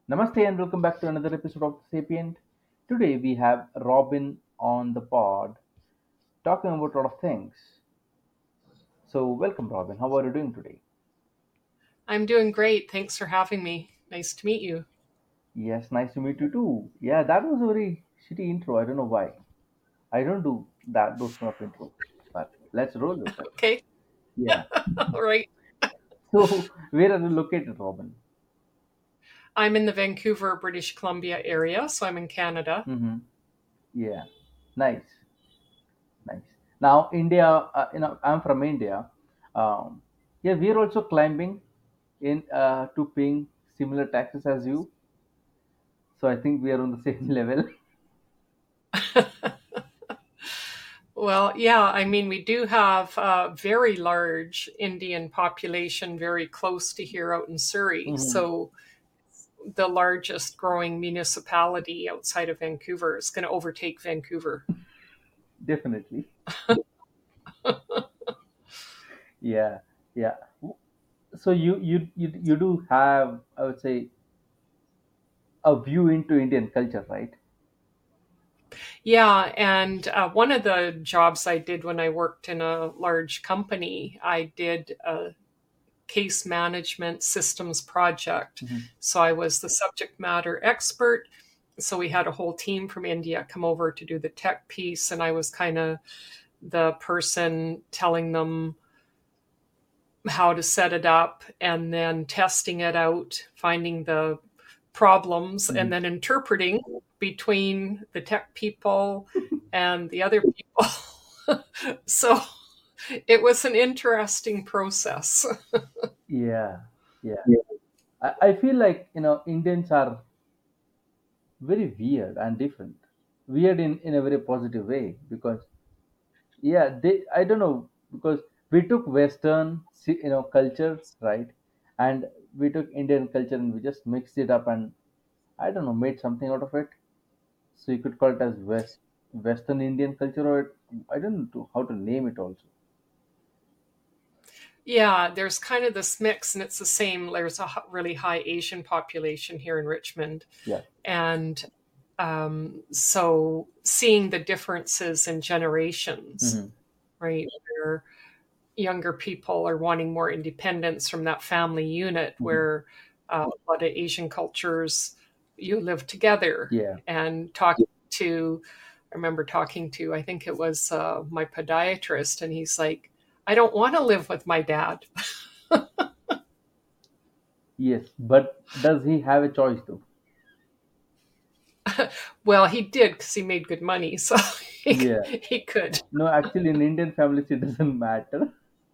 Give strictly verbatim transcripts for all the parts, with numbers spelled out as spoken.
Namaste and welcome back to another episode of The Sapient. Today we have Robin on the pod talking about a lot of things. So, welcome, Robin. How are you doing today? I'm doing great. Thanks for having me. Nice to meet you. Yes, nice to meet you too. Yeah, that was a very shitty intro. I don't know why. I don't do that those kind of intros, but let's roll with it. Okay. Yeah. All right. So, where are you located, Robin? I'm in the Vancouver, British Columbia area, so I'm in Canada. Mm-hmm. Yeah. Nice. Nice. Now, India, uh, you know, I'm from India. Um, yeah, we're also climbing in uh, to paying similar taxes as you. So I think we are on the same level. Well, yeah, I mean, we do have a very large Indian population very close to here out in Surrey. Mhm. So the largest growing municipality outside of Vancouver is going to overtake Vancouver. Definitely. Yeah, yeah. So you you you you do have, I would say, a view into Indian culture, right? Yeah, and uh, one of the jobs I did when I worked in a large company, I did a case management systems project. Mhm. So I was the subject matter expert. So we had a whole team from India come over to do the tech piece, and I was kind of the person telling them how to set it up and then testing it out, finding the problems, and Mhm. then interpreting between the tech people and the other people. So it was an interesting process. Yeah, yeah. I, I feel like you know Indians are very weird and different. Weird in in a very positive way because yeah they I don't know because we took western si- you know culture, right, and we took Indian culture and we just mixed it up and I don't know made something out of it, so you could call it as west western Indian culture, or I don't know how to name it also. Yeah, there's kind of this mix, and it's the same. There's a really high Asian population here in Richmond. Yeah. And um, so seeing the differences in generations, Hmm. right? Where younger people are wanting more independence from that family unit, Hmm. where uh, a lot of Asian cultures, you live together. Yeah. And talking to, I remember talking to, I think it was uh, my podiatrist, and he's like, I don't want to live with my dad. Yes, but does he have a choice though? Well, he did because he made good money, so he, Yeah. he could. No, actually in Indian families it doesn't matter.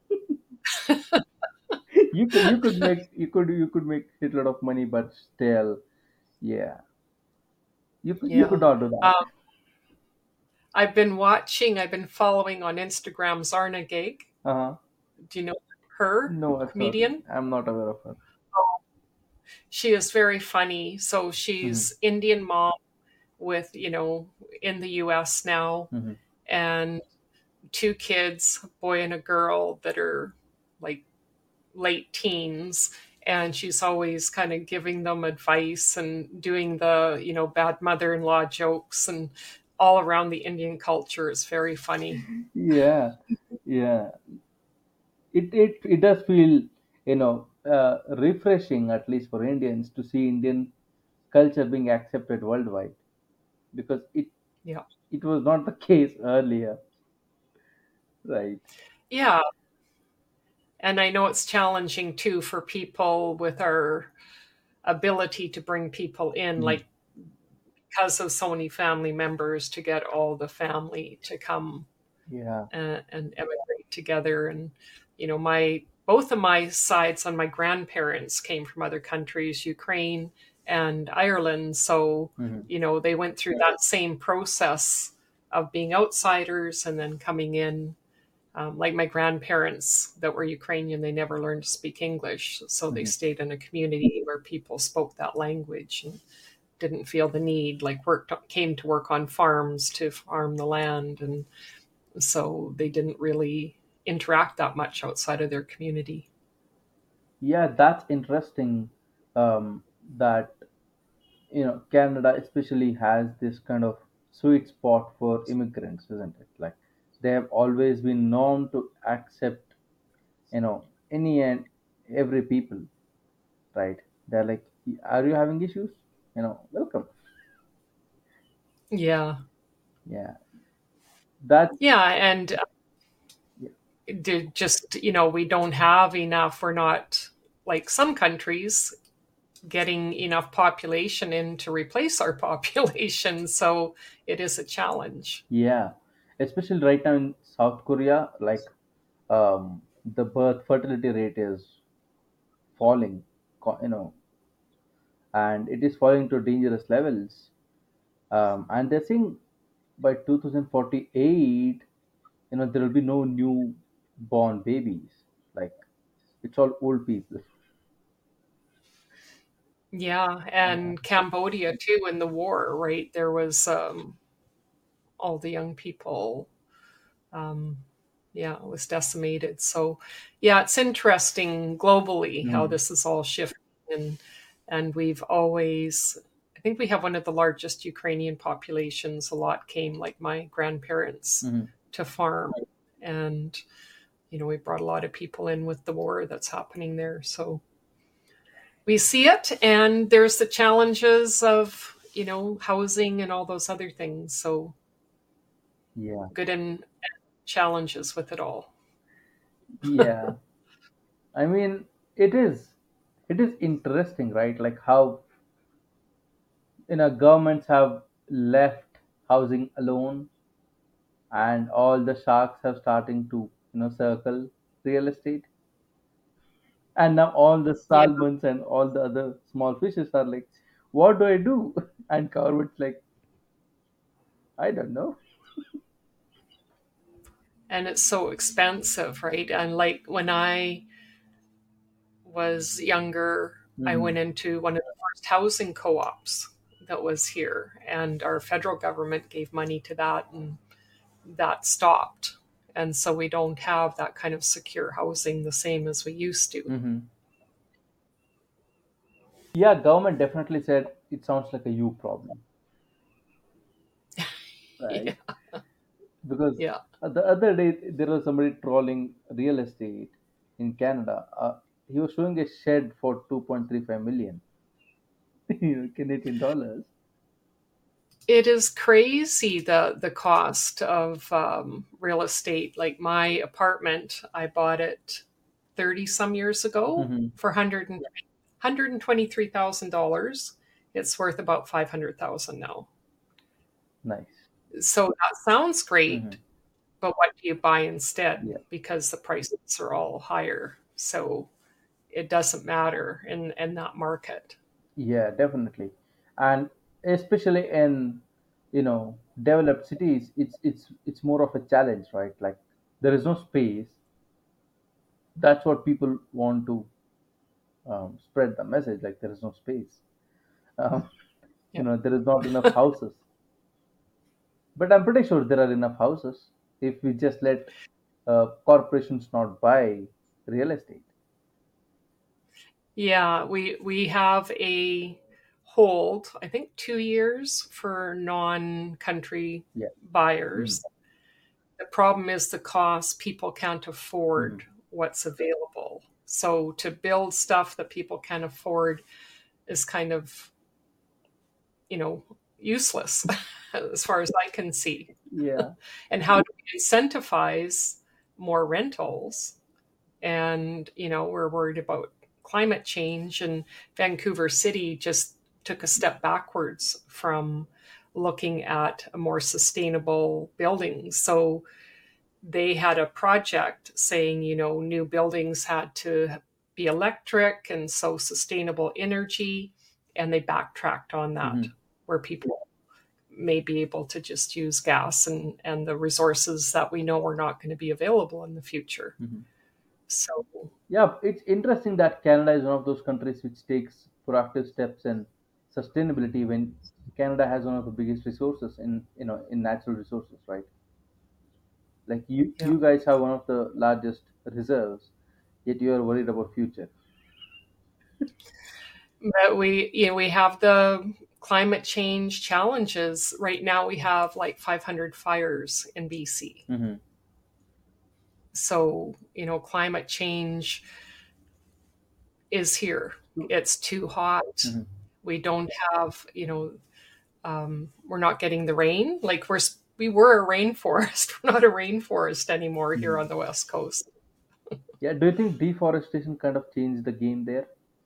you could you could make you could you could make a lot of money but still, yeah, you could you could Yeah. not do that. Um, I've been watching, I've been following on Instagram Zarna Gig. Uh-huh. Do you know her, No, sorry, comedian? I'm not aware of her. She is very funny. So Hmm. she's Indian mom with, you know, in the U S now, Hmm. and two kids, a boy and a girl that are like late teens. And she's always kind of giving them advice and doing the, you know, bad mother in law jokes, and all around the Indian culture is very funny. Yeah, yeah. It it it does feel you know uh, refreshing, at least for Indians, to see Indian culture being accepted worldwide because it Yeah. it was not the case earlier, right? Yeah. And I know it's challenging too for people with our ability to bring people in, Mhm. like because of so many family members, to get all the family to come Yeah. and, and emigrate together. And, you know, my both of my sides on my grandparents came from other countries, Ukraine and Ireland. So, Hmm. you know, they went through that same process of being outsiders and then coming in. Um, like my grandparents that were Ukrainian, they never learned to speak English. So they Hmm. stayed in a community where people spoke that language and didn't feel the need, like worked, came to work on farms to farm the land. And so they didn't really interact that much outside of their community. Yeah, that's interesting. Um, that you know, Canada especially has this kind of sweet spot for immigrants, isn't it? Like they have always been known to accept, you know, any and every people, right? They're like, are you having issues? You know, welcome. Yeah. Yeah, that's Yeah. And yeah. did just, you know, we don't have enough. We're not like some countries getting enough population in to replace our population. So it is a challenge. Yeah, especially right now in South Korea, like um, the birth fertility rate is falling, co- you know, and it is falling to dangerous levels. Um, and they're saying by two thousand forty-eight, you know, there will be no new born babies. Like it's all old people. Yeah. Yeah. And Cambodia too, in the war, right? There was um, all the young people. Um, yeah, it was decimated. So, yeah, it's interesting globally how Mm-hmm. this is all shifting, and and we've always, I think we have one of the largest Ukrainian populations. A lot came, like my grandparents, Mm-hmm. to farm, and you know we brought a lot of people in with the war that's happening there. So we see it, and there's the challenges of you know housing and all those other things. So Yeah. good and challenges with it all. Yeah. I mean, it is. It is interesting, right? Like how you know governments have left housing alone, and all the sharks have starting to you know circle real estate, and now all the Yeah. salmons and all the other small fishes are like, what do I do? And government's like, I don't know. And it's so expensive, right? And like when I was younger, I Hmm. went into one of the first housing co ops that was here, and our federal government gave money to that, and that stopped. And so we don't have that kind of secure housing the same as we used to. Hmm. Yeah, government definitely said it sounds like a you problem, right? Yeah. Because Yeah. uh, the other day there was somebody trolling real estate in Canada. Uh, he was showing a shed for two point three five million you know, Canadian dollars. It is crazy the the cost of um, real estate. Like my apartment, I bought it thirty some years ago Hmm. for one hundred twenty-three thousand dollars. It's worth about five hundred thousand now. Nice. So that sounds Hmm. great, but what do you buy instead? Yeah. Because the prices are all higher. So it doesn't matter in in that market. Yeah, definitely. And especially in, you know, developed cities, it's it's it's more of a challenge, right? Like there is no space. That's what people want to um, spread the message. Like there is no space. Um, Yeah. you know, there is not enough houses. But I'm pretty sure there are enough houses if we just let uh, corporations not buy real estate. Yeah, we we have a hold, I think two years for non-country Yeah. Hmm. buyers. The problem is the cost. People can't Hmm. afford what's available. So to build stuff that people can't afford is kind of, you know, useless as far as I can see. Yeah. And how do we incentivize more rentals? And, you know, we're worried about climate change, and Vancouver City just took a step backwards from looking at a more sustainable buildings. So they had a project saying, you know, new buildings had to be electric and so sustainable energy, and they backtracked on that, Hmm. where people may be able to just use gas and, and the resources that we know are not going to be available in the future. Hmm. So, Yeah, it's interesting that Canada is one of those countries which takes proactive steps in sustainability when Canada has one of the biggest resources in you know in natural resources, right? Like you yeah. you guys have one of the largest reserves, yet you are worried about future. But we, you know, we have the climate change challenges. Right now, we have like five hundred fires in B C. Mm-hmm. So, you know, climate change is here. It's too hot. Mm-hmm. We don't have, you know, um, we're not getting the rain. Like we're we were a rainforest. We're not a rainforest anymore here Mm-hmm. on the West Coast. Yeah. Do you think deforestation kind of changed the game there?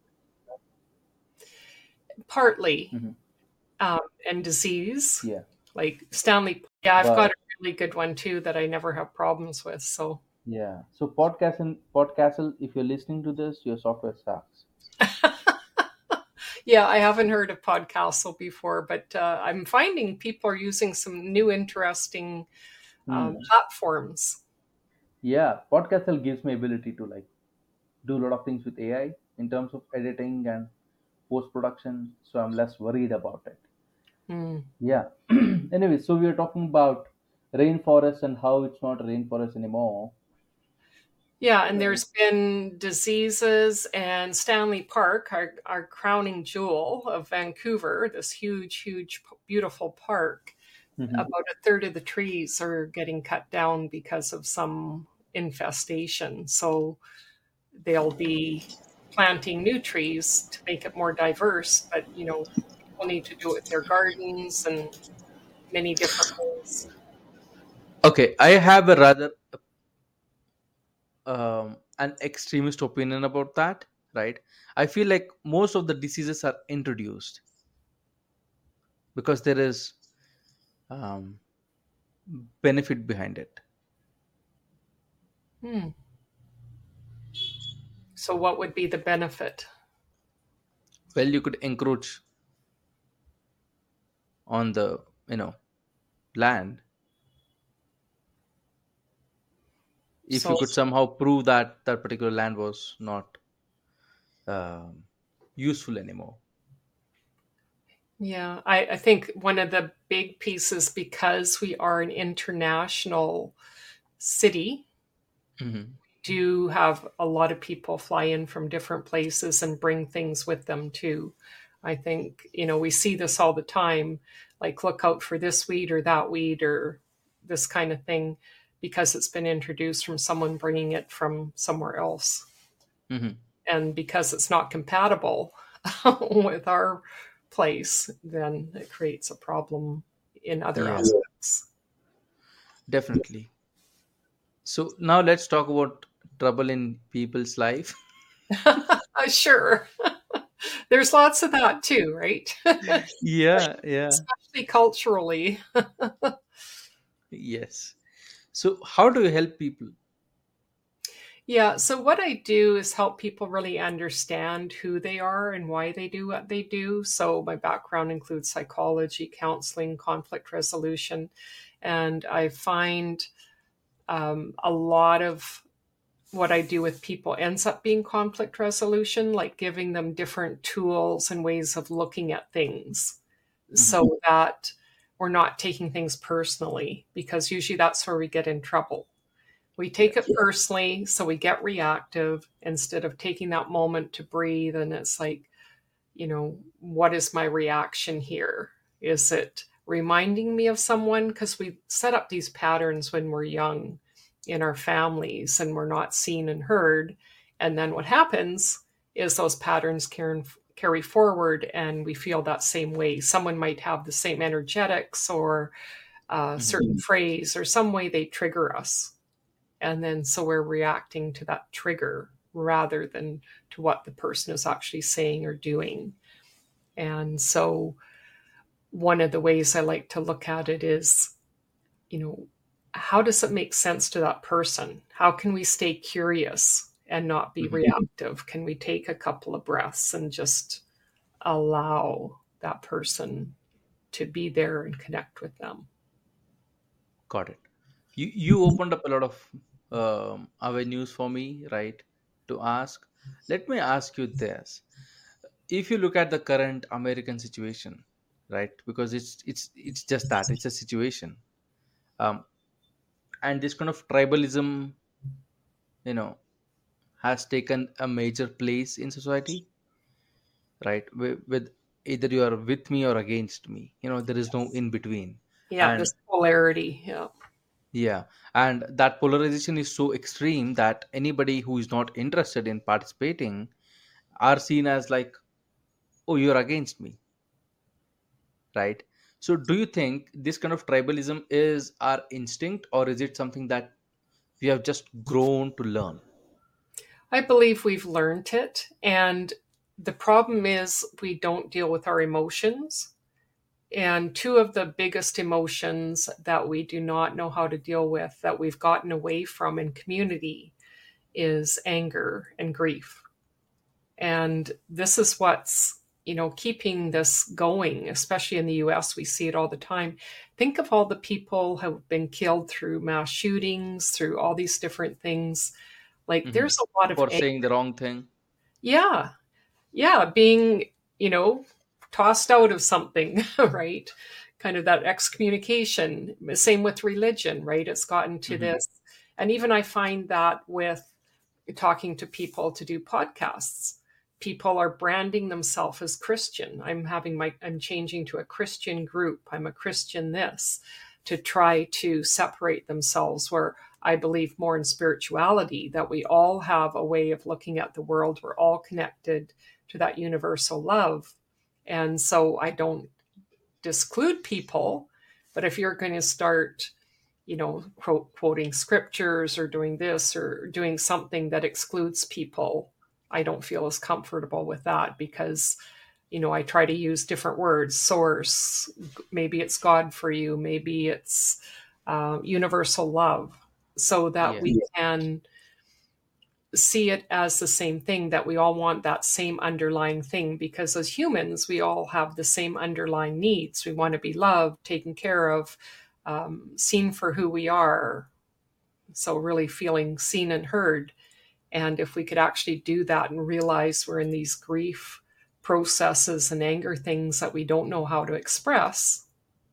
Partly, Mm-hmm. um, and disease, Yeah. like Stanley. Yeah, I've got But a really good one too that I never have problems with. So, yeah. So podcast and podcastle, if you're listening to this, your software sucks. yeah, I haven't heard of Podcastle before, but uh, I'm finding people are using some new interesting um, Hmm. platforms. Yeah. Podcastle gives me ability to like do a lot of things with A I in terms of editing and post production. So I'm less worried about it. Hmm. Yeah. Anyway, so we are talking about rainforest and how it's not a rainforest anymore. Yeah, and there's been diseases, and Stanley Park, our, our crowning jewel of Vancouver, this huge, huge, beautiful park, Hmm. about a third of the trees are getting cut down because of some infestation. So they'll be planting new trees to make it more diverse, but you know, people need to do it with their gardens and many different ways. Okay, I have a rather um, an extremist opinion about that, right? I feel like most of the diseases are introduced because there is um, benefit behind it. Hmm. So what would be the benefit? Well, you could encroach on the you know land if you So could somehow prove that that particular land was not um, useful anymore. yeah, I, I think one of the big pieces, because we are an international city, Hmm. do have a lot of people fly in from different places and bring things with them too. I think, you know, we see this all the time, like look out for this weed or that weed or this kind of thing because it's been introduced from someone bringing it from somewhere else. Hmm. And because it's not compatible with our place, then it creates a problem in other Yeah, aspects. definitely. So now let's talk about trouble in people's life. Sure. There's lots of that too, right? Yeah, yeah. Especially culturally. Yes. So how do you help people? Yeah, so what I do is help people really understand who they are and why they do what they do. So my background includes psychology, counseling, conflict resolution, and I find um, a lot of what I do with people ends up being conflict resolution, like giving them different tools and ways of looking at things Hmm. so that we're not taking things personally, because usually that's where we get in trouble. We take it Yes. personally, so we get reactive instead of taking that moment to breathe. And it's like, you know, what is my reaction here? Is it reminding me of someone? Because we set up these patterns when we're young in our families and we're not seen and heard. And then what happens is those patterns carry, carry forward and we feel that same way. Someone might have the same energetics or a Hmm. certain phrase or some way they trigger us. And then so we're reacting to that trigger rather than to what the person is actually saying or doing. And so one of the ways I like to look at it is, you know, how does it make sense to that person? How can we stay curious and not be Hmm. reactive? Can we take a couple of breaths and just allow that person to be there and connect with them? Got it. You you opened up a lot of um, avenues for me, right? To ask. Let me ask you this: if you look at the current American situation, right? Because it's it's it's just that it's a situation, um, and this kind of tribalism, you know, has taken a major place in society, right? With, with either you are with me or against me. You know, there is no in between. Yeah, And this polarity. Yeah. yeah, and that polarization is so extreme that anybody who is not interested in participating are seen as like, oh, you're against me, right? So do you think this kind of tribalism is our instinct, or is it something that we have just grown to learn? I believe we've learned it. And the problem is we don't deal with our emotions. And two of the biggest emotions that we do not know how to deal with, that we've gotten away from in community, is anger and grief. And this is what's, you know, keeping this going, especially in the U S. We see it all the time. Think of all the people who have been killed through mass shootings, through all these different things. Like Hmm. there's a lot of For anger. saying the wrong thing. Yeah. Yeah. Being, you know, tossed out of something, right? Kind of that excommunication. Same with religion, right? It's gotten to Hmm. this. And even I find that with talking to people to do podcasts, people are branding themselves as Christian. I'm having my, I'm changing to a Christian group. I'm a Christian this, to try to separate themselves, where I believe more in spirituality, that we all have a way of looking at the world. We're all connected to that universal love. And so I don't disclude people, but if you're going to start, you know, quote, quoting scriptures or doing this or doing something that excludes people, I don't feel as comfortable with that, because, you know, I try to use different words: source, maybe it's God for you, maybe it's uh, universal love, so that Yeah. we can see it as the same thing, that we all want that same underlying thing, because as humans we all have the same underlying needs. We want to be loved, taken care of, um, seen for who we are, so really feeling seen and heard. And if we could actually do that and realize we're in these grief processes and anger things that we don't know how to express,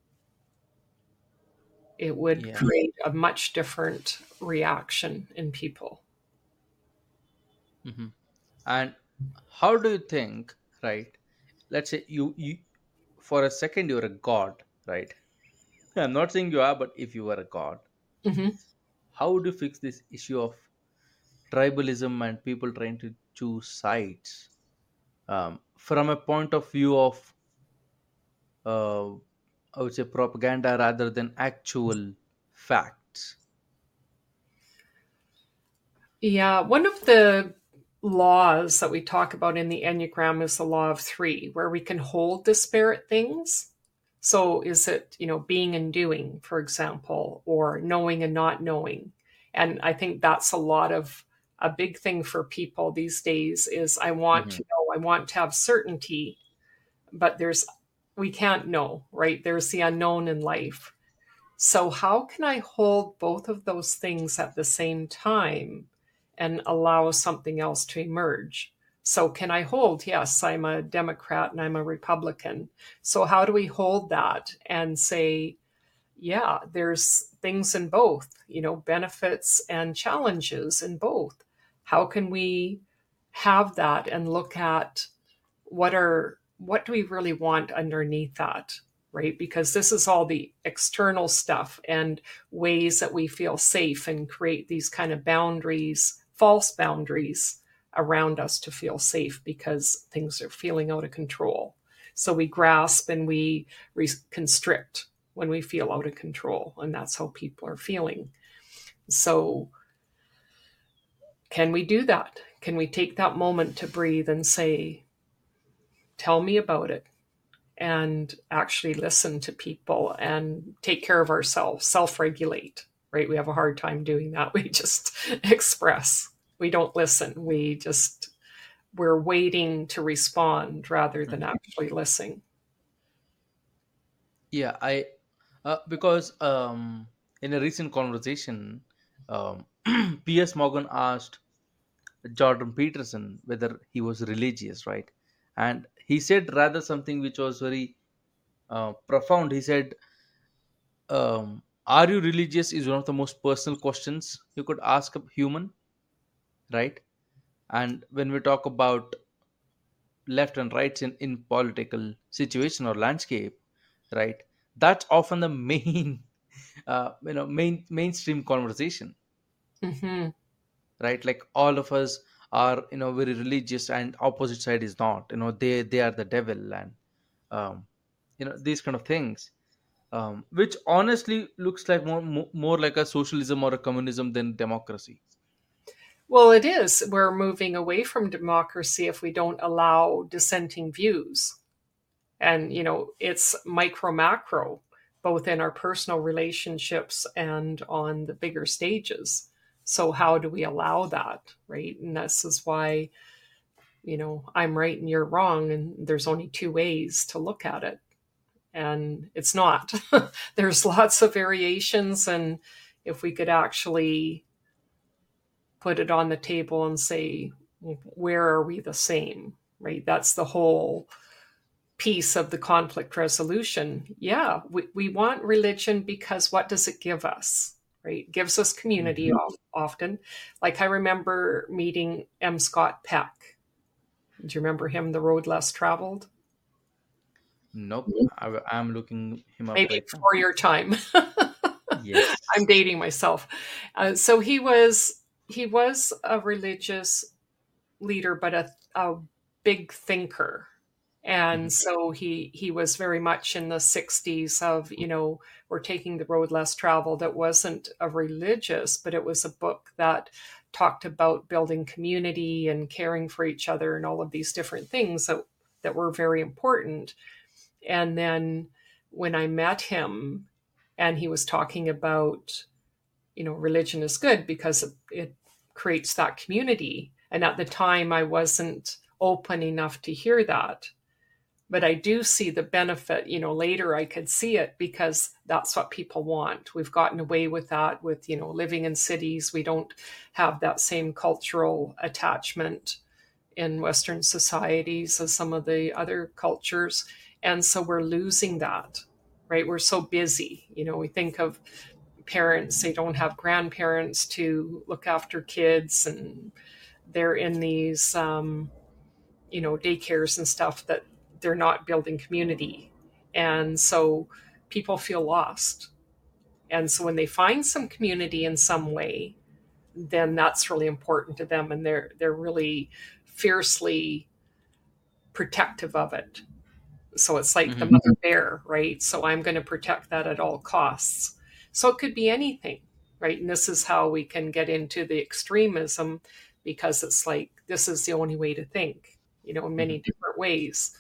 it would Yeah. create a much different reaction in people. Hmm. And how do you think, right? Let's say you, you for a second you're a god, right? I'm not saying you are, but if you were a god, Mm-hmm. how would you fix this issue of tribalism and people trying to choose sides, um, from a point of view of, uh, I would say, propaganda rather than actual facts? Yeah, one of the laws that we talk about in the Enneagram is the law of three, where we can hold disparate things. So, is it, you know, being and doing, for example, or knowing and not knowing? And I think that's a lot of a big thing for people these days is I want Hmm. to know, I want to have certainty, but there's, we can't know, right? There's the unknown in life. So, how can I hold both of those things at the same time and allow something else to emerge? So, can I hold, yes, I'm a Democrat and I'm a Republican. So, how do we hold that and say, yeah, there's things in both, you know, benefits and challenges in both? How can we have that and look at what are what do we really want underneath that, right? Because this is all the external stuff and ways that we feel safe and create these kind of boundaries, false boundaries around us to feel safe because things are feeling out of control. So we grasp and we re- constrict when we feel out of control, and that's how people are feeling. So can we do that? Can we take that moment to breathe and say, tell me about it, and actually listen to people and take care of ourselves, self regulate, right? We have a hard time doing that. We just express, we don't listen. We just, we're waiting to respond rather than Hmm. actually listening. Yeah, I, uh, because um, in a recent conversation, um, P S. Morgan asked Jordan Peterson whether he was religious, right? And he said rather something which was very uh, profound. He said, um, "Are you religious?" is one of the most personal questions you could ask a human, right? And when we talk about left and rights in, in political situation or landscape, right? That's often the main uh, you know main mainstream conversation, Hmm. right? Like all of us are you know very religious and opposite side is not, you know they they are the devil, and um, you know these kind of things, um, which honestly looks like more, more more like a socialism or a communism than democracy. Well, it is. We're moving away from democracy if we don't allow dissenting views. And, you know, it's micro macro, both in our personal relationships and on the bigger stages. So, how do we allow that? Right. And this is why, you know, I'm right and you're wrong. And there's only two ways to look at it. And it's not. There's lots of variations. And if we could actually put it on the table and say, where are we the same? Right. That's the whole piece of the conflict resolution. Yeah, we, we want religion because what does it give us? Right? It gives us community Hmm. of, often. Like I remember meeting M. Scott Peck. Do you remember him, The Road Less Traveled? Nope. I, I'm looking him up Maybe right now. before your time. I'm Yes. dating myself. Uh, so he was he was a religious leader, but a, a big thinker. Hmm. And so he he was very much in the sixties of, you know, we're taking the road less traveled. It wasn't a religious, but it was a book that talked about building community and caring for each other and all of these different things that, that were very important. And then when I met him and he was talking about, you know, religion is good because it, it creates that community. And at the time, I wasn't open enough to hear that. But I do see the benefit, you know, later I could see it because that's what people want. We've gotten away with that with, you know, living in cities. We don't have that same cultural attachment in Western societies as some of the other cultures. And so we're losing that, right? We're so busy. You know, we think of parents, they don't have grandparents to look after kids, and they're in these, um, you know, daycares and stuff that they're not building community. And so people feel lost. And so when they find some community in some way, then that's really important to them and they're they're really fiercely protective of it. So it's like the Hmm. mother bear, right? So I'm going to protect that at all costs. So it could be anything, right? And this is how we can get into the extremism because it's like this is the only way to think, you know, in many Hmm. different ways.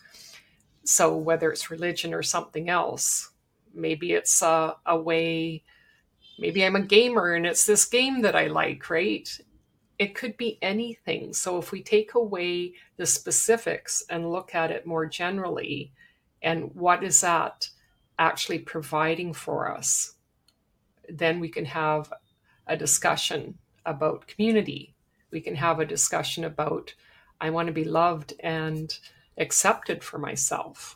So whether it's religion or something else, maybe it's a, a way, maybe I'm a gamer and it's this game that I like, right? It could be anything. So if we take away the specifics and look at it more generally, and what is that actually providing for us, then we can have a discussion about community. We can have a discussion about, I want to be loved and accepted for myself,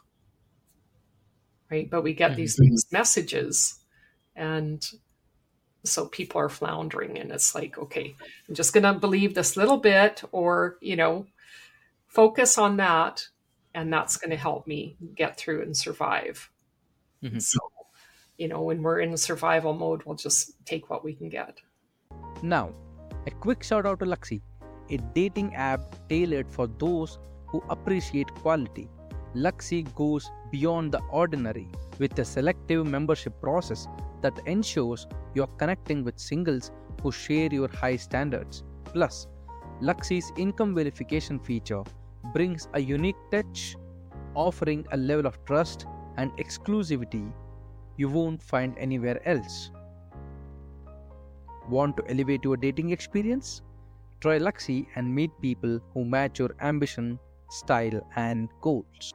right? But we get Hmm. these mixed messages, and so people are floundering, and it's like, okay, I'm just going to believe this little bit, or, you know, focus on that, and that's going to help me get through and survive. Hmm. And so, you know, when we're in survival mode, we'll just take what we can get. Now, a quick shout out to Luxy, a dating app tailored for those who appreciate quality. Luxy goes beyond the ordinary with a selective membership process that ensures you're connecting with singles who share your high standards. Plus, Luxy's income verification feature brings a unique touch, offering a level of trust and exclusivity you won't find anywhere else. Want to elevate your dating experience? Try Luxy and meet people who match your ambition, style, and goals.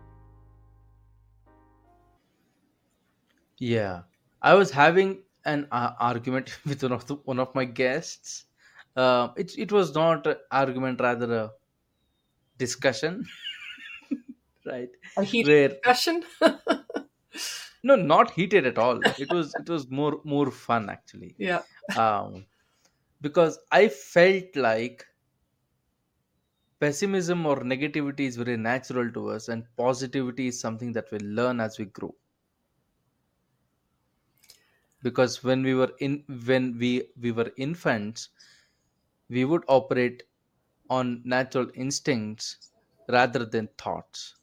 Yeah, I was having an uh, argument with one of the, one of my guests. Uh, it it was not an argument, rather a discussion, right? A heated Where discussion. no, not heated at all. It was it was more more fun actually, Yeah. um, because I felt like pessimism or negativity is very natural to us, and positivity is something that we learn as we grow. Because when we were in when we we were infants, we would operate on natural instincts rather than thoughts.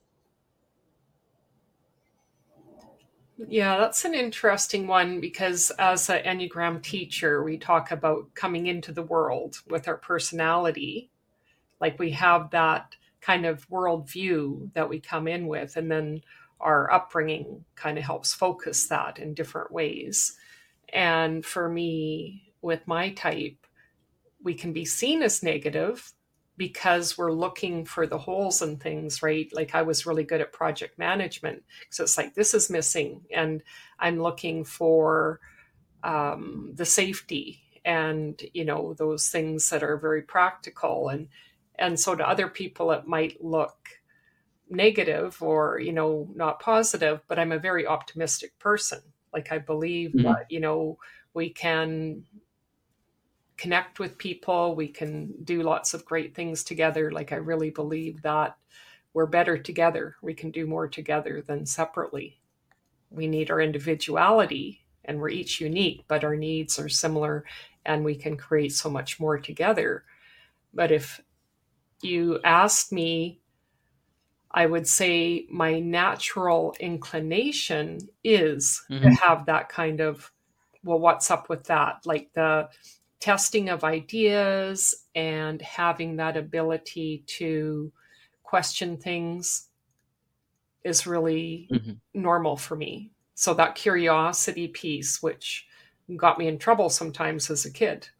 Yeah, that's an interesting one because as an Enneagram teacher, we talk about coming into the world with our personality. Like we have that kind of worldview that we come in with, and then our upbringing kind of helps focus that in different ways. And for me, with my type, we can be seen as negative because we're looking for the holes in things, right? Like I was really good at project management. So it's like, this is missing. And I'm looking for um, the safety and, you know, those things that are very practical. And, and so to other people, it might look negative or, you know, not positive, but I'm a very optimistic person. Like I believe Mhm. that, you know, we can connect with people, we can do lots of great things together. Like I really believe that we're better together. We can do more together than separately. We need our individuality and we're each unique, but our needs are similar and we can create so much more together. But if you asked me, I would say my natural inclination is to Mhm. have that kind of, well, what's up with that? Like the testing of ideas and having that ability to question things is really Mhm. normal for me. So that curiosity piece, which got me in trouble sometimes as a kid.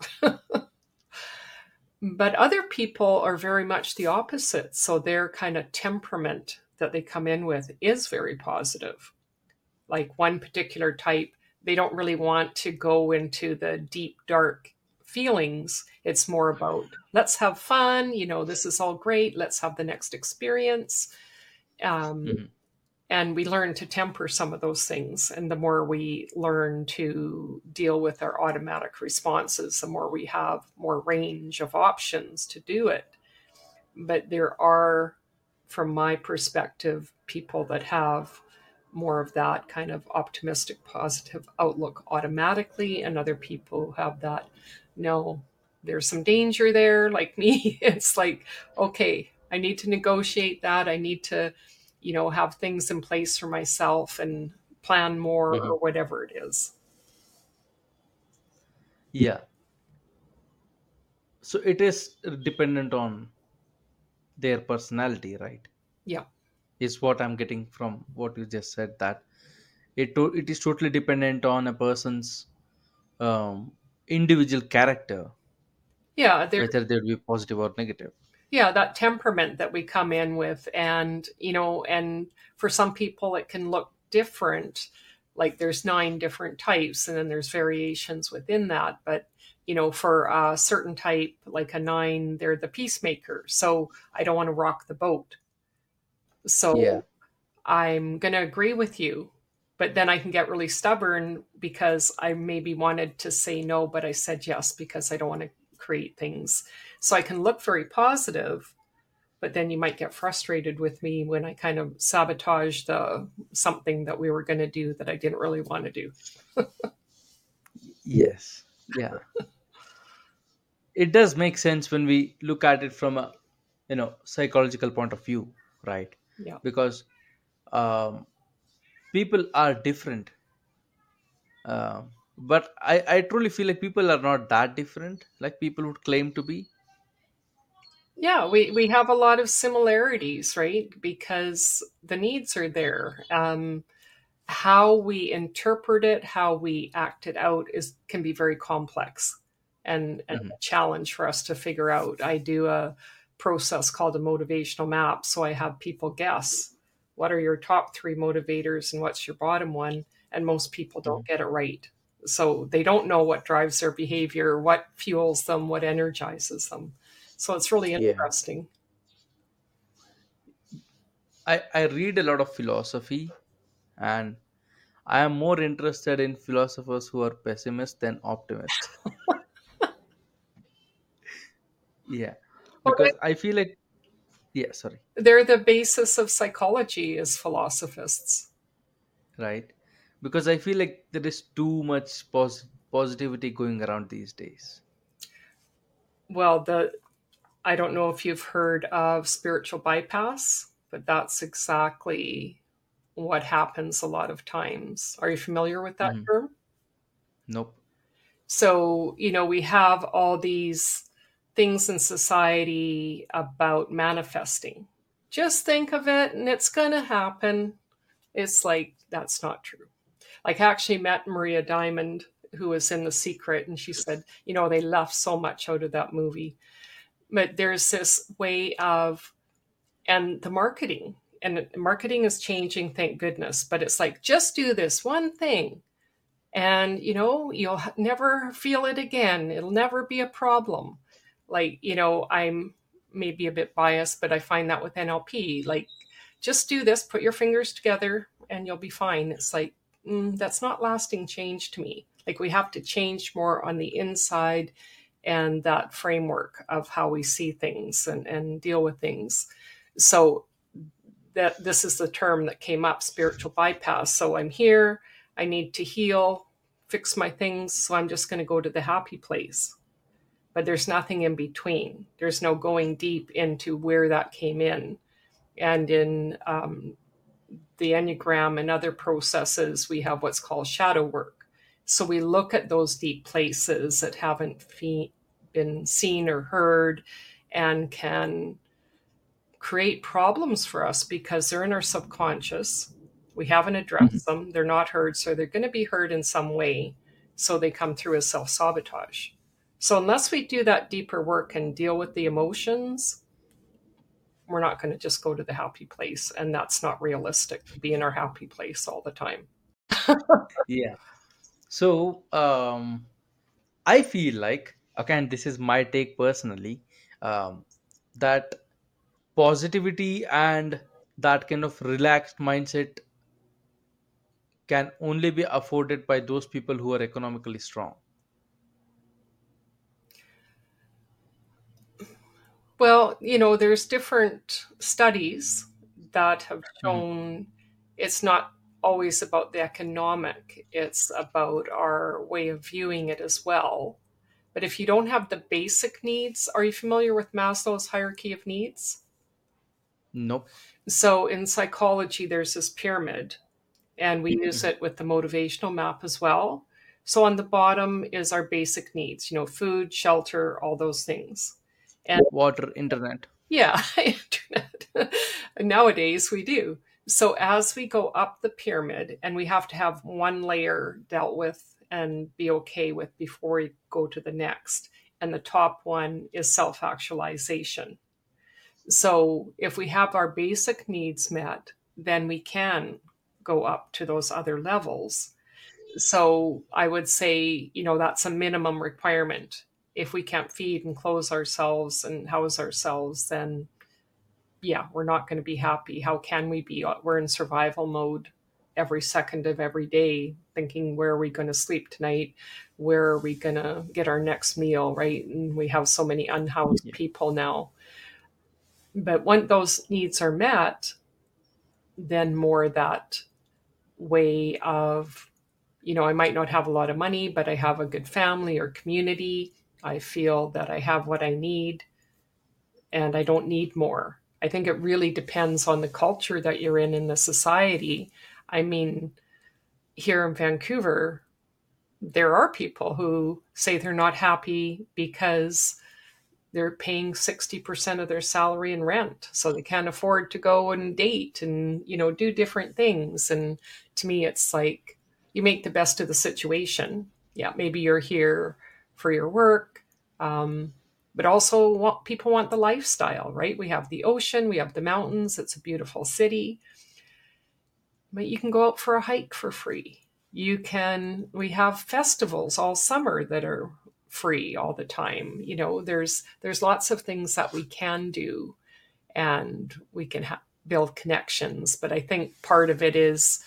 But other people are very much the opposite. So their kind of temperament that they come in with is very positive. Like one particular type, they don't really want to go into the deep, dark feelings. It's more about let's have fun. You know, this is all great. Let's have the next experience. Um, Mhm. and we learn to temper some of those things. And the more we learn to deal with our automatic responses, the more we have more range of options to do it. But there are, from my perspective, people that have more of that kind of optimistic, positive outlook automatically, and other people who have that, no, there's some danger there, like me. It's like, okay, I need to negotiate that. I need to, you know, have things in place for myself and plan more Mhm. or whatever it is. Yeah. So it is dependent on their personality, right? Yeah. Is what I'm getting from what you just said, that it to- it is totally dependent on a person's um, individual character, Yeah. There, whether they will be positive or negative. yeah, that temperament that we come in with. And you know, and for some people it can look different, like there's nine different types and then there's variations within that. But you know, for a certain type like a nine, they're the peacemaker, so I don't want to rock the boat, Yeah. so I'm going to agree with you. But then I can get really stubborn because I maybe wanted to say no, but I said yes because I don't want to create things. So I can look very positive, but then you might get frustrated with me when I kind of sabotage the something that we were going to do that I didn't really want to do. Yes. Yeah. It does make sense when we look at it from a, you know, psychological point of view, right? Yeah. Because um, people are different. Um but I, I truly feel like people are not that different like people would claim to be. Yeah, we, we have a lot of similarities, right? Because the needs are there. Um, how we interpret it, how we act it out is can be very complex and, and Mhm. a challenge for us to figure out. I do a process called a motivational map. So I have people guess what are your top three motivators and what's your bottom one. And most people don't Mhm. get it right. So they don't know what drives their behavior, what fuels them, what energizes them. So it's really Yeah. interesting. I, I read a lot of philosophy, and I am more interested in philosophers who are pessimists than optimists. Yeah. All right. Because I feel like, Yeah, sorry. They're the basis of psychology as philosophists. Right. Because I feel like there is too much pos- positivity going around these days. Well, the I don't know if you've heard of spiritual bypass, but that's exactly what happens a lot of times. Are you familiar with that Hmm. term? Nope. So, you know, we have all these things in society about manifesting. Just think of it and it's going to happen. It's like, that's not true. Like, I actually met Maria Diamond, who was in The Secret, and she said, you know, they left so much out of that movie. But there's this way of, and the marketing, and marketing is changing, thank goodness. But it's like, just do this one thing and you know you'll never feel it again, it'll never be a problem. Like, you know, I'm maybe a bit biased, but I find that with N L P, like, just do this, put your fingers together and you'll be fine. It's like, mm, that's not lasting change to me. Like, we have to change more on the inside, and that framework of how we see things and, and deal with things. So that this is the term that came up, spiritual bypass. So I'm here, I need to heal, fix my things, so I'm just going to go to the happy place. But there's nothing in between. There's no going deep into where that came in. And in um, the Enneagram and other processes, we have what's called shadow work. So we look at those deep places that haven't fe- been seen or heard, and can create problems for us because they're in our subconscious. We haven't Mhm. addressed them. They're not heard. So they're going to be heard in some way. So they come through as self sabotage. So unless we do that deeper work and deal with the emotions, we're not going to just go to the happy place. And that's not realistic to be in our happy place all the time. Yeah. So, um, I feel like, again, this is my take personally, um, that positivity and that kind of relaxed mindset can only be afforded by those people who are economically strong. Well, you know, there's different studies that have Mhm. shown it's not always about the economic, it's about our way of viewing it as well. But if you don't have the basic needs, are you familiar with Maslow's hierarchy of needs? Nope. So in psychology, there's this pyramid, and we use Mhm. it with the motivational map as well. So on the bottom is our basic needs, you know, food, shelter, all those things. And Water, internet. yeah, internet. Nowadays we do. So as we go up the pyramid, and we have to have one layer dealt with and be okay with before we go to the next. And the top one is self actualization. So if we have our basic needs met, then we can go up to those other levels. So I would say, you know, that's a minimum requirement. If we can't feed and clothe ourselves and house ourselves, then yeah, we're not going to be happy. How can we be? We're in survival mode every second of every day, thinking, where are we going to sleep tonight? Where are we going to get our next meal, right? And we have so many unhoused Yeah. people now. But when those needs are met, then more that way of, you know, I might not have a lot of money, but I have a good family or community. I feel that I have what I need and I don't need more. I think it really depends on the culture that you're in in the society. I mean, here in Vancouver, there are people who say they're not happy because they're paying sixty percent of their salary in rent, so they can't afford to go and date and, you know, do different things. And to me, it's like, you make the best of the situation. Yeah, maybe you're here for your work, um, but also want, people want the lifestyle, right? We have the ocean, we have the mountains, it's a beautiful city, but you can go out for a hike for free. You can, we have festivals all summer that are free all the time. You know, there's there's lots of things that we can do, and we can ha- build connections. But I think part of it is,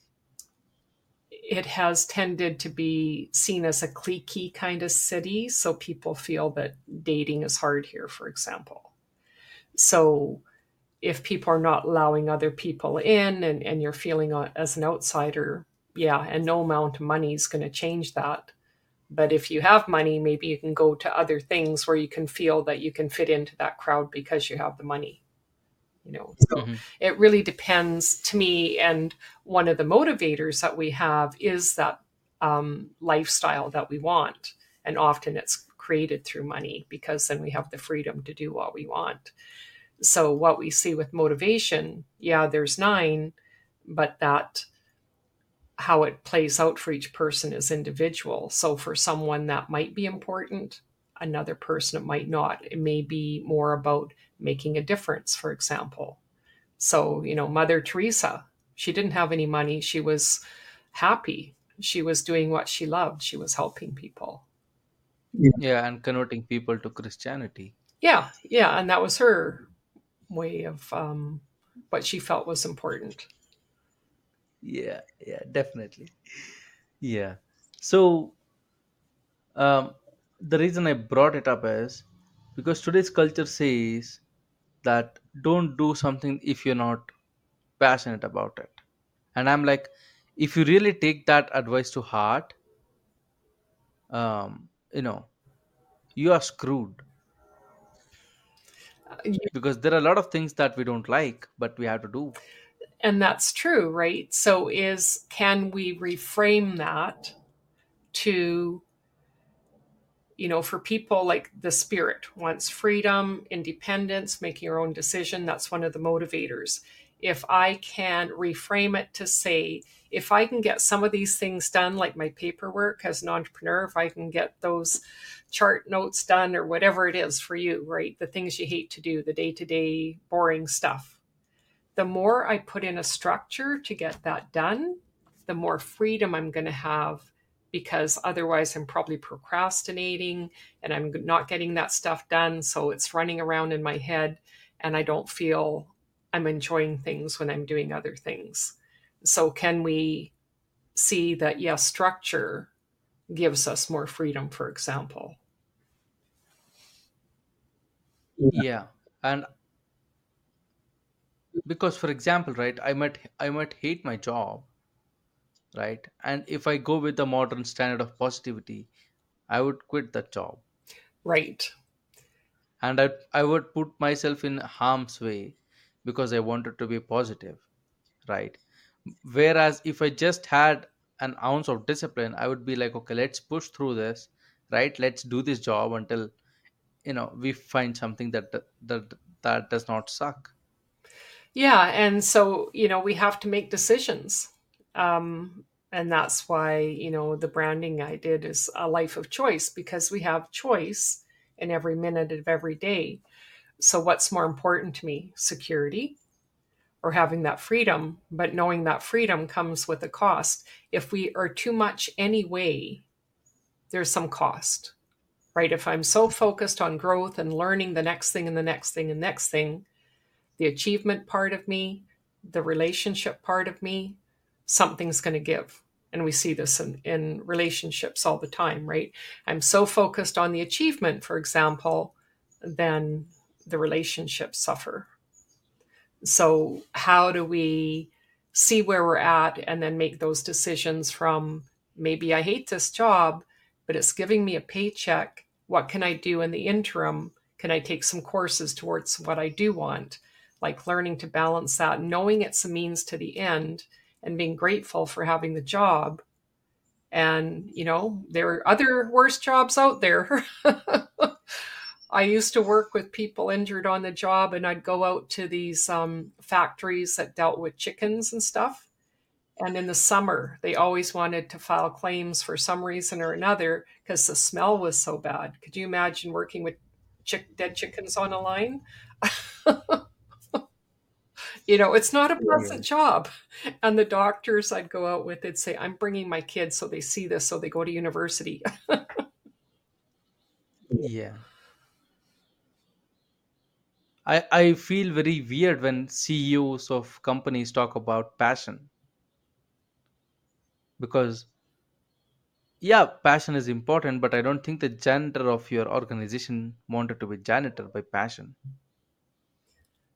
it has tended to be seen as a cliquey kind of city, so people feel that dating is hard here, for example. So if people are not allowing other people in, and, and you're feeling a- as an outsider, yeah, and no amount of money is going to change that. But if you have money, maybe you can go to other things where you can feel that you can fit into that crowd because you have the money. You know, so Hmm. it really depends to me. And one of the motivators that we have is that um, lifestyle that we want. And often it's created through money because then we have the freedom to do what we want. So what we see with motivation, yeah, there's nine, but that how it plays out for each person is individual. So for someone that might be important, another person it might not. It may be more about making a difference, for example. So, you know, Mother Teresa, she didn't have any money. She was happy. She was doing what she loved. She was helping people. Yeah, and converting people to Christianity. Yeah, yeah. And that was her way of um, what she felt was important. Yeah, yeah, definitely. Yeah. So, um, the reason I brought it up is because today's culture says that don't do something if you're not passionate about it. And I'm like, if you really take that advice to heart, um, you know, you are screwed because there are a lot of things that we don't like, but we have to do. And that's true, right? So is can we reframe that to, you know, for people like the spirit wants freedom, independence, making your own decision. That's one of the motivators. If I can reframe it to say, if I can get some of these things done, like my paperwork as an entrepreneur, if I can get those chart notes done or whatever it is for you, right? The things you hate to do, the day to day boring stuff. The more I put in a structure to get that done, the more freedom I'm going to have, because otherwise I'm probably procrastinating and I'm not getting that stuff done. So it's running around in my head and I don't feel I'm enjoying things when I'm doing other things. So, can we see that, yes, structure gives us more freedom, for example? Yeah. And because for example, right, I might I might hate my job, right? And if I go with the modern standard of positivity, I would quit that job. Right. And I I would put myself in harm's way because I wanted to be positive, right? Whereas if I just had an ounce of discipline, I would be like, okay, let's push through this, right? Let's do this job until you know we find something that that that does not suck. Yeah. And so, you know, we have to make decisions. Um, and that's why, you know, the branding I did is a life of choice, because we have choice in every minute of every day. So, what's more important to me? Security or having that freedom? But knowing that freedom comes with a cost. If we are too much anyway, there's some cost, right? If I'm so focused on growth and learning the next thing and the next thing and next thing, the achievement part of me, the relationship part of me, something's going to give. And we see this in, in relationships all the time, right? I'm so focused on the achievement, for example, then the relationships suffer. So, how do we see where we're at and then make those decisions from, maybe I hate this job, but it's giving me a paycheck. What can I do in the interim? Can I take some courses towards what I do want? Like learning to balance that, knowing it's a means to the end, and being grateful for having the job. And, you know, there are other worse jobs out there. I used to work with people injured on the job, and I'd go out to these um, factories that dealt with chickens and stuff. And in the summer, they always wanted to file claims for some reason or another because the smell was so bad. Could you imagine working with chick- dead chickens on a line? You know, it's not a Yeah. pleasant job. And the doctors I'd go out with, they'd say, I'm bringing my kids so they see this, so they go to university. Yeah. I, I feel very weird when C E Os of companies talk about passion because, yeah, passion is important, but I don't think the janitor of your organization wanted to be janitor by passion.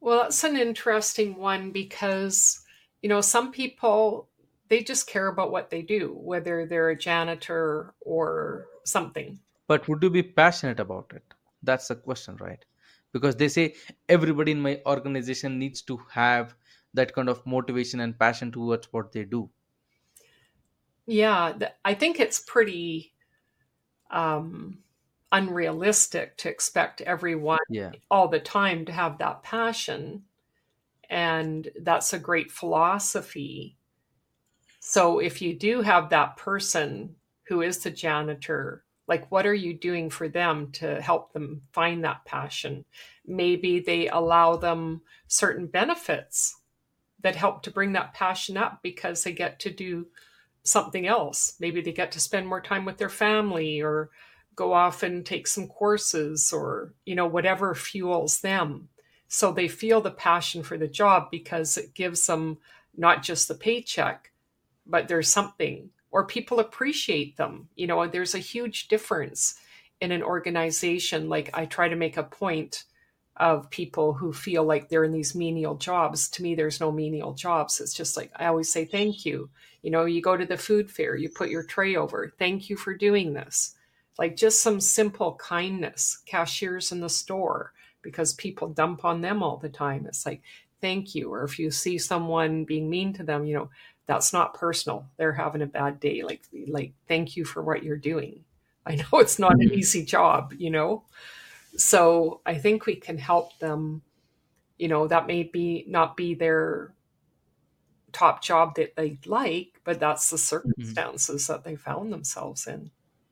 Well, that's an interesting one because, you know, some people, they just care about what they do, whether they're a janitor or something. But would you be passionate about it? That's the question, right? Because they say everybody in my organization needs to have that kind of motivation and passion towards what they do. Yeah, th- I think it's pretty um, unrealistic to expect everyone Yeah. all the time to have that passion. And that's a great philosophy. So if you do have that person who is the janitor, like what are you doing for them to help them find that passion? Maybe they allow them certain benefits that help to bring that passion up because they get to do something else. Maybe they get to spend more time with their family or go off and take some courses or, you know, whatever fuels them. So they feel the passion for the job because it gives them not just the paycheck, but there's something, or people appreciate them. You know, there's a huge difference in an organization. Like I try to make a point of people who feel like they're in these menial jobs. To me, there's no menial jobs. It's just like I always say, thank you. You know, you go to the food fair, you put your tray over. Thank you for doing this. Like just some simple kindness, cashiers in the store, because people dump on them all the time. It's like, thank you. Or if you see someone being mean to them, you know, that's not personal. They're having a bad day. Like, like, thank you for what you're doing. I know it's not an easy job, you know? So I think we can help them, you know, that may be not be their top job that they like, but that's the Mhm. circumstances that they found themselves in.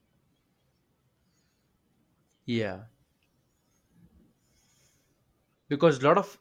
Yeah. Because a lot of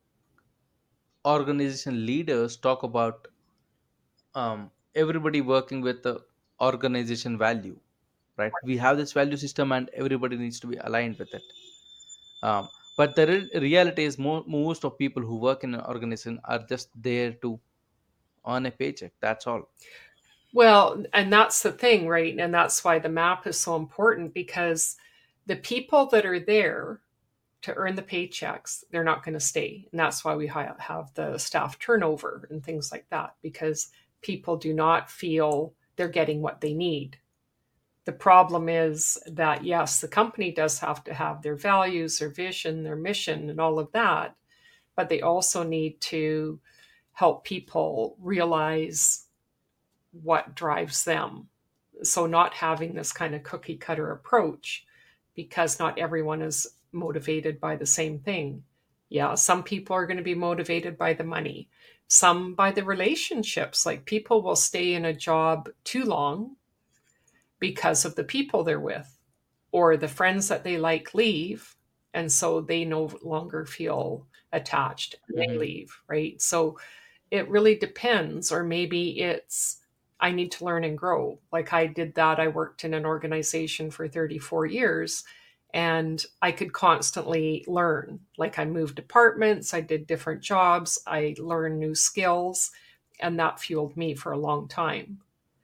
organization leaders talk about um, everybody working with the organization value, right? We have this value system and everybody needs to be aligned with it. um, but the re- reality is mo- most of people who work in an organization are just there to earn a paycheck, that's all. Well, and that's the thing, right? And that's why the map is so important because the people that are there to earn the paychecks, they're not going to stay. And that's why we ha- have the staff turnover and things like that, because people do not feel they're getting what they need. The problem is that, yes, the company does have to have their values, their vision, their mission, and all of that, but they also need to help people realize what drives them. So, not having this kind of cookie cutter approach because not everyone is motivated by the same thing. Yeah, some people are going to be motivated by the money, some by the relationships. Like people will stay in a job too long because of the people they're with, or the friends that they like leave. And so they no longer feel attached and they Mhm. leave, right? So it really depends. Or maybe it's, I need to learn and grow. Like I did that. I worked in an organization for thirty-four years and I could constantly learn. Like I moved departments, I did different jobs, I learned new skills, and that fueled me for a long time.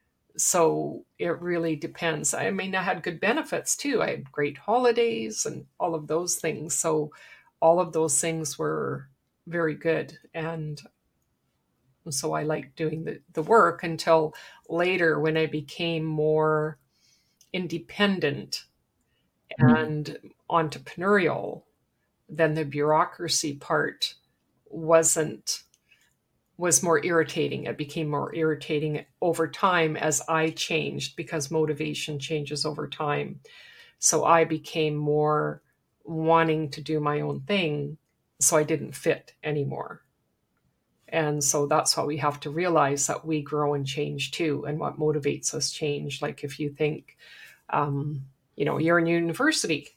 So it really depends. I mean, I had good benefits too. I had great holidays and all of those things. So all of those things were very good. And so I liked doing the, the work until later when I became more independent and entrepreneurial, then the bureaucracy part wasn't was more irritating. It became more irritating over time as I changed because motivation changes over time. So I became more wanting to do my own thing. So I didn't fit anymore. And so that's what we have to realize, that we grow and change too. And what motivates us change. Like if you think, um, you know, you're in university,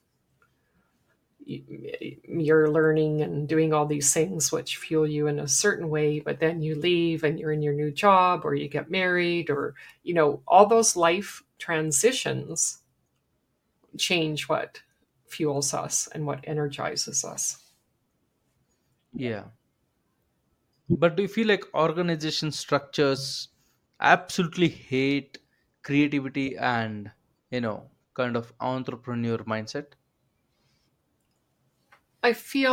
you're learning and doing all these things which fuel you in a certain way, but then you leave and you're in your new job or you get married, or you know, all those life transitions change what fuels us and what energizes us. Yeah. But do you feel like organization structures absolutely hate creativity and, you know, kind of entrepreneur mindset? I feel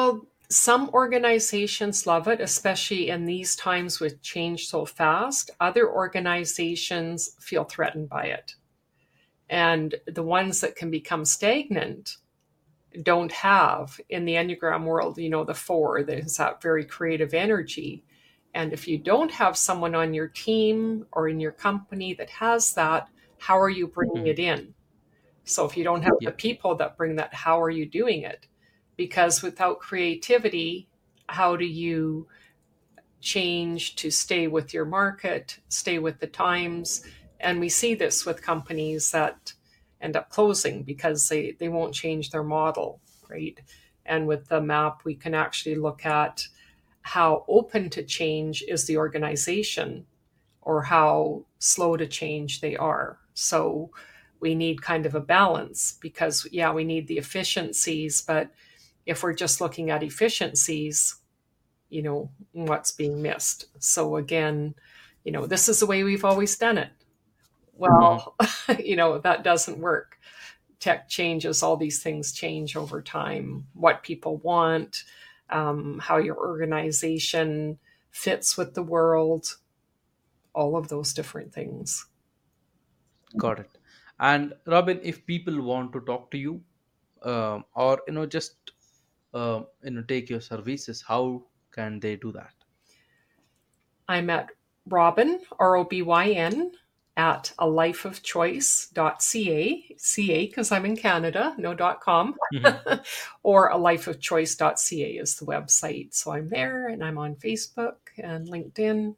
some organizations love it, especially in these times with change so fast. Other organizations feel threatened by it. And the ones that can become stagnant don't have, in the Enneagram world, you know, the four, there's that very creative energy. And if you don't have someone on your team or in your company that has that, how are you bringing Mhm. it in? So if you don't have the Yeah. people that bring that, how are you doing it? Because without creativity, how do you change to stay with your market, stay with the times? And we see this with companies that end up closing because they, they won't change their model, right? And with the map, we can actually look at how open to change is the organization or how slow to change they are. So we need kind of a balance because, yeah, we need the efficiencies, but if we're just looking at efficiencies, you know, what's being missed. So again, you know, this is the way we've always done it. Mhm. Well, you know, that doesn't work. Tech changes, all these things change over time, what people want, um, how your organization fits with the world, all of those different things. Got it. And Robin, if people want to talk to you, um, or you know, just uh, you know, take your services, how can they do that? I'm at Robin, R O B Y N, at a life of choice dot c a, C A because I'm in Canada, no .com, Mhm. or a life of choice dot c a is the website. So I'm there and I'm on Facebook and LinkedIn.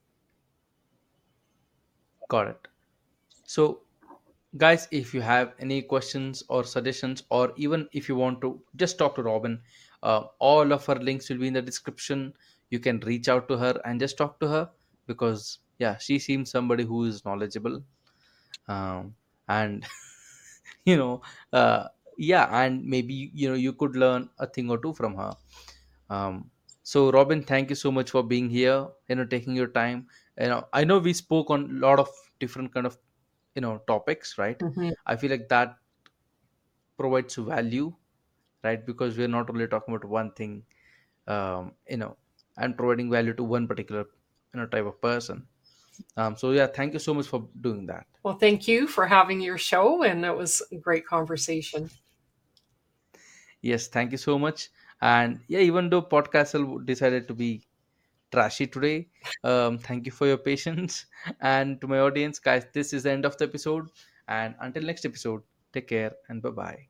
Got it. So, guys, if you have any questions or suggestions, or even if you want to just talk to Robin, uh, all of her links will be in the description. You can reach out to her and just talk to her, because yeah, she seems somebody who is knowledgeable, um, and you know, uh, yeah, and maybe you know you could learn a thing or two from her. um, so Robin, thank you so much for being here, you know, taking your time. You know, I know we spoke on a lot of different kind of, you know, topics, right? Mhm. I feel like that provides value, right? Because we're not only talking about one thing, um, you know, and providing value to one particular, you know, type of person. Um, so yeah, thank you so much for doing that. Well, thank you for having your show, and it was a great conversation. Yes, thank you so much. And yeah, even though podcast decided to be trashy today, um, thank you for your patience. And to my audience, guys, this is the end of the episode. And until next episode, take care and bye bye.